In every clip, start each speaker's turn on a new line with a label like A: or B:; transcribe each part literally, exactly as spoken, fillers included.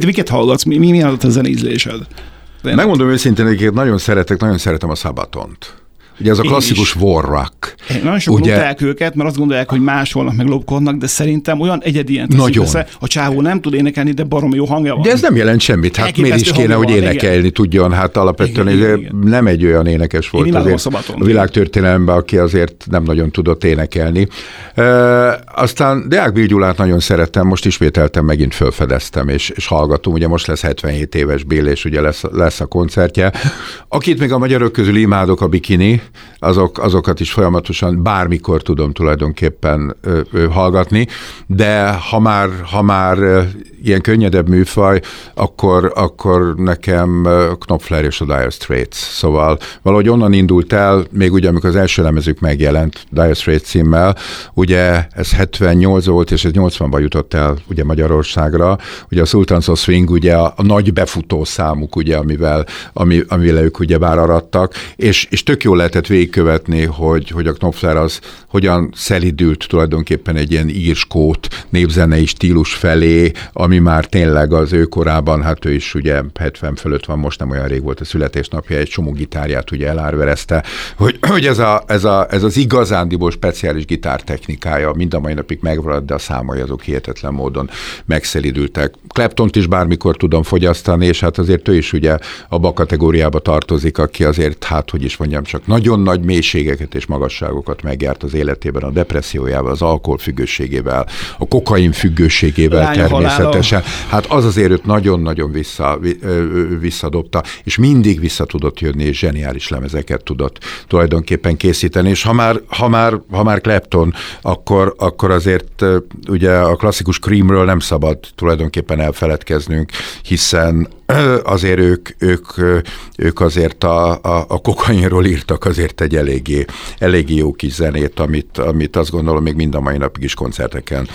A: Te miket hallgatsz? Mi, mi milyen a zene ízlésed?
B: Megmondom őszintén, hogy nagyon szeretek, nagyon szeretem a Sabatont. Ugye ez a klasszikus war rock.
A: Nagyon sok lopták őket, mert azt gondolják, hogy másolnak, meg lopkodnak, de szerintem olyan egyedien
B: teszik
A: össze. A csávó nem tud énekelni, de baromi jó hangja van.
B: De ez nem jelent semmit. Hát miért is kéne, hogy énekelni igen. tudjon? Hát alapvetően igen, igen. nem egy olyan énekes volt azért a, a világtörténelemben, aki azért nem nagyon tudott énekelni. E, aztán Deák Bill Gyulát nagyon szerettem, most ismételtem, megint felfedeztem, és, és hallgatom. Ugye most lesz hetvenhét éves Bill, és ugye lesz, lesz a koncertje. Akit még a magyarok közül imádok, a Bikini, azok, azokat is folyamatosan bármikor tudom tulajdonképpen ö, ö, hallgatni, de ha már, ha már ö, ilyen könnyedebb műfaj, akkor, akkor nekem Knopfler és a Dire Straits. Szóval valahogy onnan indult el, még ugye amikor az első lemezük megjelent, Dire Straits címmel, ugye ez hetvennyolc volt, és ez nyolcvanban jutott el ugye Magyarországra, ugye a Sultans of Swing, ugye a, a nagy befutó számuk, ugye, amivel, ami, amivel ők ugye bár arattak, és, és tök jól lehetett végigkövetni, hogy, hogy a Knopfler az hogyan szelidült tulajdonképpen egy ilyen írskót népzenei stílus felé, ami már tényleg az ő korában, hát ő is ugye hetven fölött van, most nem olyan rég volt a születésnapja, egy csomó gitárját ugye elárverezte, hogy, hogy ez, a, ez, a, ez az igazándiból speciális gitártechnikája mind a mai napig megmaradt, de a számai azok hihetetlen módon megszelidültek. Claptont is bármikor tudom fogyasztani, és hát azért ő is ugye abba a kategóriába tartozik, aki azért, hát hogy is mondjam, csak nagyon nagy mélységeket és magasságokat megjárt az életében, a depressziójával, az alkoholfüggőségével, a kokain függőségével Lány természetesen. Hát az azért őt nagyon-nagyon vissza, visszadobta, és mindig vissza tudott jönni, és zseniális lemezeket tudott tulajdonképpen készíteni, és ha már, ha már, ha már Clapton, akkor, akkor azért ugye a klasszikus Creamről nem szabad tulajdonképpen elfeledkeznünk, hiszen azért ők, ők, ők azért a, a, a kokainról írtak azért egy eléggé, eléggé jó kis zenét, amit, amit azt gondolom még mind a mai napig is koncerteken.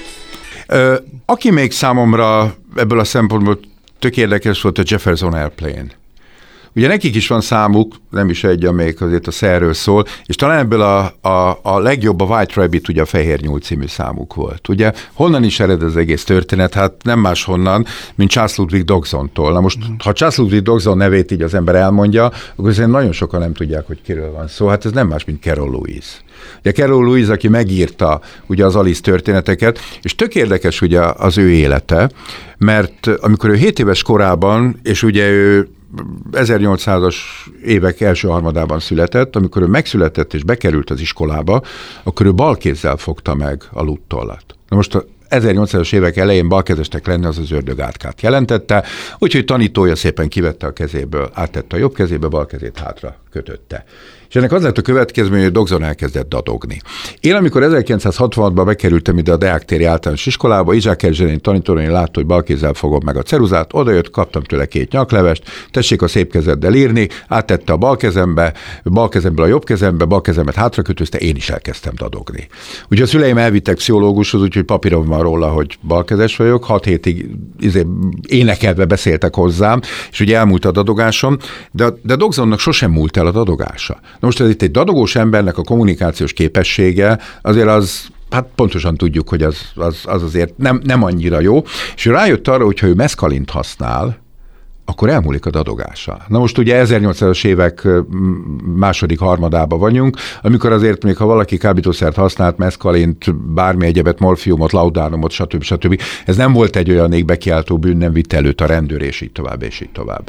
B: Aki még számomra ebből a szempontból tök érdekes volt, a Jefferson Airplane. Ugye nekik is van számuk, nem is egy, amelyik azért a szerről szól, és talán ebből a, a, a legjobb a White Rabbit, ugye a Fehér Nyúl című számuk volt. Ugye honnan is ered az egész történet? Hát nem máshonnan, mint Charles Ludwig Dodgsontól. Na most, ha Charles Ludwig Dodgson nevét így az ember elmondja, akkor azért nagyon sokan nem tudják, hogy kiről van szó. Hát ez nem más, mint Carol Lewis. Ugye Carol Lewis, aki megírta ugye az Alice történeteket, és tök érdekes ugye az ő élete, mert amikor ő hét éves korában, és ugye ő ezernyolcszázas évek első harmadában született, amikor ő megszületett és bekerült az iskolába, akkor ő balkézzel fogta meg a luttollat. Na most a ezernyolcszázas évek elején balkezesnek lenni az az ördög átkát jelentette, úgyhogy tanítója szépen kivette a kezéből, áttette a jobb kezébe, bal kezét hátra kötötte. És ennek az lett a következmény, hogy Dodgson elkezdett dadogni. Én, amikor ezerkilencszázhatvanban bekerültem ide a Deák téri általános iskolába, Izsák Erzsébet tanítónő látta, hogy balkézzel fogom meg a ceruzát, odajött, kaptam tőle két nyaklevest, tessék a szép kezeddel írni, áttette a bal kezembe, bal kezemből a jobb kezembe, bal kezemet hátrakötözte, én is elkezdtem dadogni. Úgyhogy a szüleim elvittek pszichológushoz, úgyhogy papírom van róla, hogy balkezes vagyok, hat hétig izé, énekelve beszéltek hozzám, és ugye elmúlt a dadogásom, de, de Dodgsonnak sosem múlt el a dadogása. Na most ez itt egy dadogós embernek a kommunikációs képessége, azért az, hát pontosan tudjuk, hogy az, az, az azért nem, nem annyira jó, és ő rájött arra, hogy ha ő meszkalint használ, akkor elmúlik a dadogása. Na most ugye ezernyolcszázas évek második harmadában vagyunk, amikor azért még ha valaki kábítószert használt, meszkalint, bármi egyebet, morfiumot, laudánumot, stb. stb. Ez nem volt egy olyan égbekiáltó bűn, nem vitt előtt a rendőr, és így tovább, és így tovább.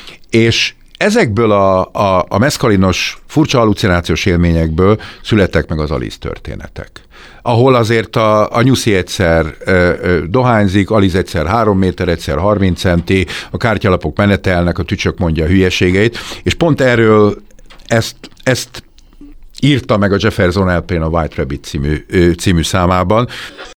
B: És ezekből a, a, a meszkalinos furcsa hallucinációs élményekből születtek meg az Alice történetek. Ahol azért a, a nyuszi egyszer ö, ö, dohányzik, Alice egyszer három méter, egyszer harminc centi, a kártyalapok menetelnek, a tücsök mondja a hülyeségeit, és pont erről ezt, ezt írta meg a Jefferson Airplane a White Rabbit című, ö, című számában.